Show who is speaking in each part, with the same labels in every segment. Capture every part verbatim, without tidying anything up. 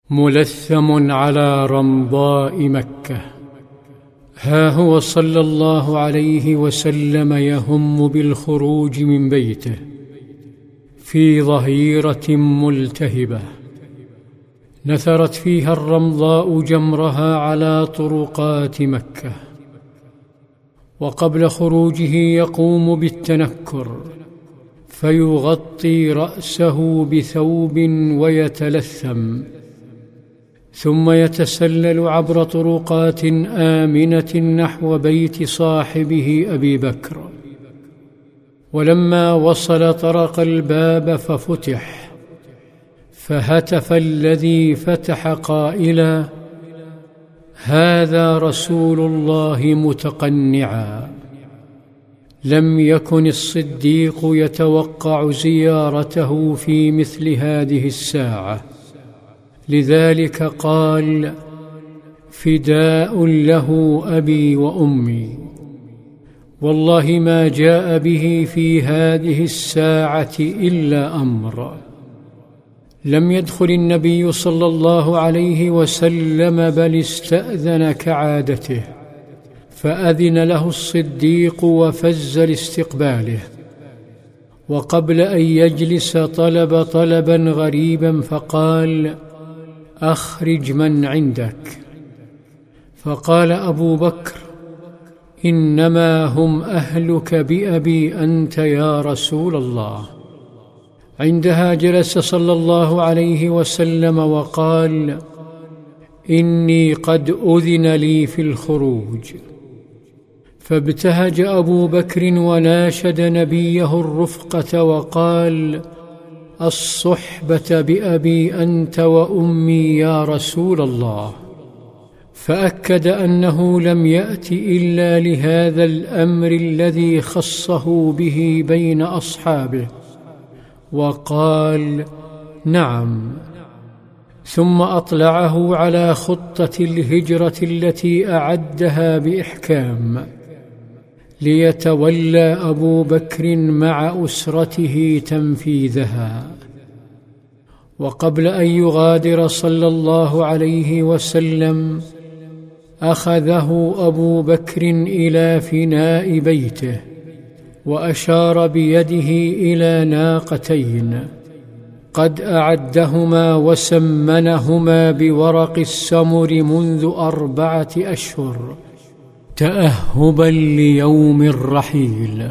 Speaker 1: ملثم على رمضاء مكة. ها هو صلى الله عليه وسلم يهم بالخروج من بيته في ظهيرة ملتهبة نثرت فيها الرمضاء جمرها على طرقات مكة، وقبل خروجه يقوم بالتنكر فيغطي رأسه بثوب ويتلثم، ثم يتسلل عبر طرقات آمنة نحو بيت صاحبه أبي بكر. ولما وصل طرق الباب ففتح، فهتف الذي فتح قائلا: هذا رسول الله متقنعا. لم يكن الصديق يتوقع زيارته في مثل هذه الساعة، لذلك قال: فداء له أبي وأمي. والله ما جاء به في هذه الساعة إلا أمر. لم يدخل النبي صلى الله عليه وسلم بل استأذن كعادته، فأذن له الصديق وفز لاستقباله، وقبل أن يجلس طلب طلبا غريبا فقال: أخرج من عندك. فقال أبو بكر: إنما هم أهلك بأبي أنت يا رسول الله. عندها جلس صلى الله عليه وسلم وقال: إني قد أذن لي في الخروج. فابتهج أبو بكر وناشد نبيه الرفقة وقال: الصحبة بأبي أنت وأمي يا رسول الله. فأكد أنه لم يأت إلا لهذا الأمر الذي خصه به بين أصحابه، وقال: نعم. ثم أطلعه على خطة الهجرة التي أعدها بإحكام، ليتولى أبو بكر مع أسرته تنفيذها. وقبل أن يغادر صلى الله عليه وسلم أخذه أبو بكر إلى فناء بيته، وأشار بيده إلى ناقتين قد أعدهما وسمنهما بورق السمر منذ أربعة أشهر تأهبا ليوم الرحيل.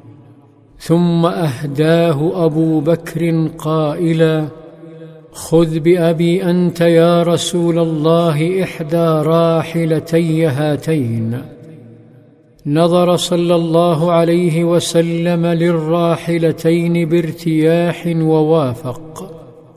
Speaker 1: ثم أهداه أبو بكر قائلا: خذ بأبي أنت يا رسول الله إحدى راحلتي هاتين. نظر صلى الله عليه وسلم للراحلتين بارتياح ووافق،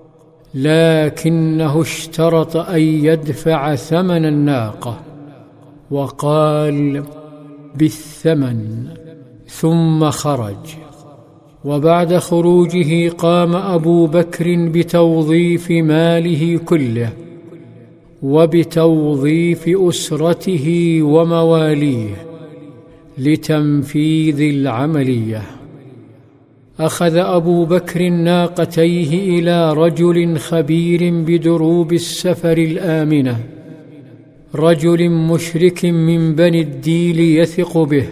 Speaker 1: لكنه اشترط أن يدفع ثمن الناقة، وقال: بالثمن. ثم خرج. وبعد خروجه قام أبو بكر بتوظيف ماله كله وبتوظيف أسرته ومواليه لتنفيذ العملية. أخذ أبو بكر ناقتيه إلى رجل خبير بدروب السفر الآمنة، رجل مشرك من بني الديل يثق به،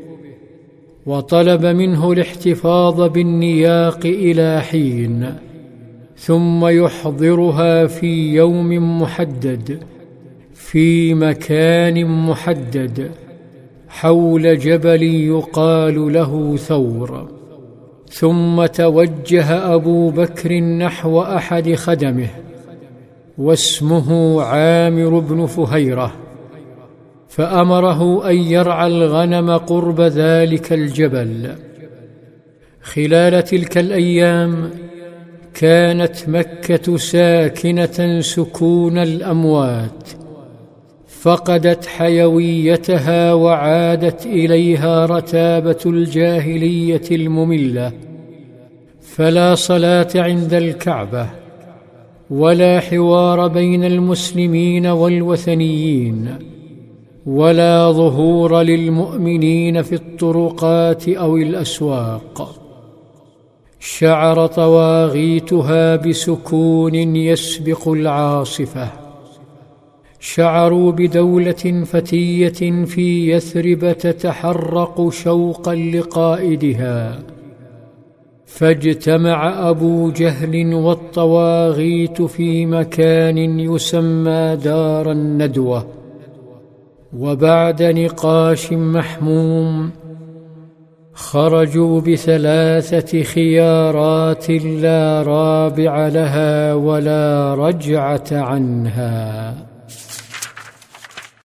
Speaker 1: وطلب منه الاحتفاظ بالنياق إلى حين، ثم يحضرها في يوم محدد في مكان محدد حول جبل يقال له ثور. ثم توجه أبو بكر نحو أحد خدمه واسمه عامر بن فهيرة، فأمره أن يرعى الغنم قرب ذلك الجبل. خلال تلك الأيام كانت مكة ساكنة سكون الأموات، فقدت حيويتها وعادت إليها رتابة الجاهلية المملة، فلا صلاة عند الكعبة، ولا حوار بين المسلمين والوثنيين، ولا ظهور للمؤمنين في الطرقات أو الأسواق. شعر طواغيتها بسكون يسبق العاصفة. شعروا بدولة فتية في يثرب تتحرق شوقا لقائدها، فاجتمع أبو جهل والطواغيت في مكان يسمى دار الندوة، وبعد نقاش محموم خرجوا بثلاثة خيارات لا رابع لها ولا رجعة عنها.